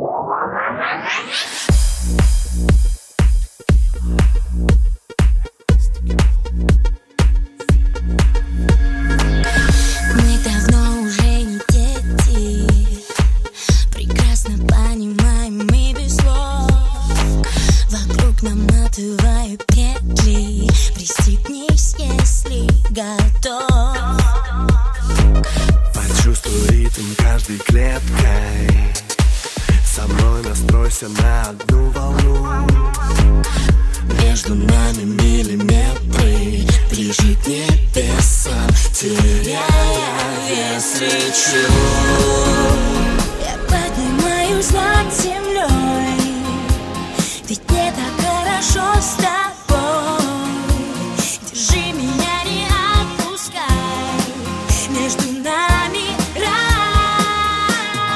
Мы давно уже не дети, прекрасно понимаем мы без слов. Вокруг наматывают петли, пристегнись, если готов. Почувствуй ритм каждой клеткой, со мной настройся на одну волну. Между нами миллиметры, ближе к небесам, теряя вес, лечу. Я поднимаюсь над землей, ведь мне так хорошо с тобой. Держи меня, не отпускай, между нами рай.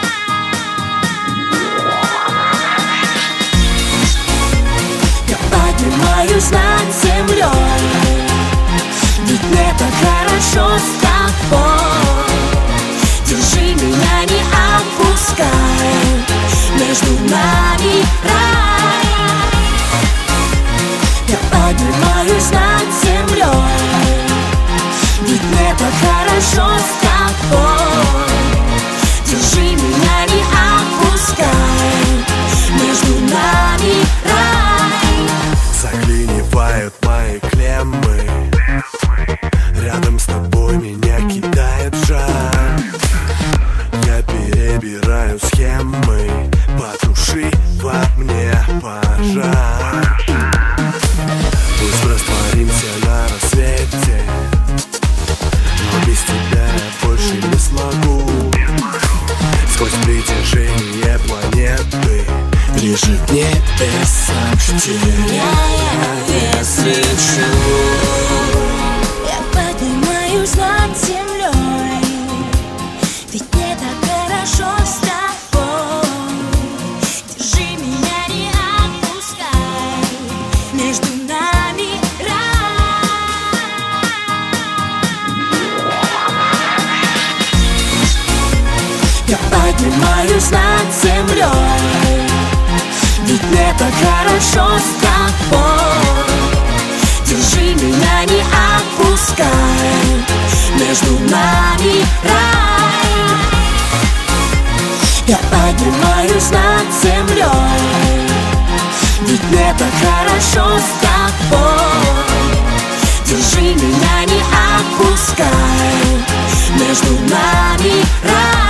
Я поднимаюсь над землей, ведь мне так хорошо с тобой. Держи меня, не отпускай, между нами рай. Я поднимаюсь над землей, ведь мне так хорошо с тобой. Держи меня, не отпускай, между нами рай. Заклинивают мои клеммы, рядом с тобой меня кидает жар. Я перебираю схемы, потуши во мне пожар. Пусть растворимся на рассвете, но без тебя я больше не смогу. Сквозь притяжение планеты, ближе к небесам, теряя вес, лечу. Я поднимаюсь над землей, ведь мне так хорошо с тобой. Держи меня, не отпускай, между нами рай. Я поднимаюсь над землей, ведь мне так хорошо с тобой. Держи меня, не отпускай, между нами рай. Я поднимаюсь над землей, ведь мне так хорошо с тобой. Держи меня, не отпускай, между нами рай.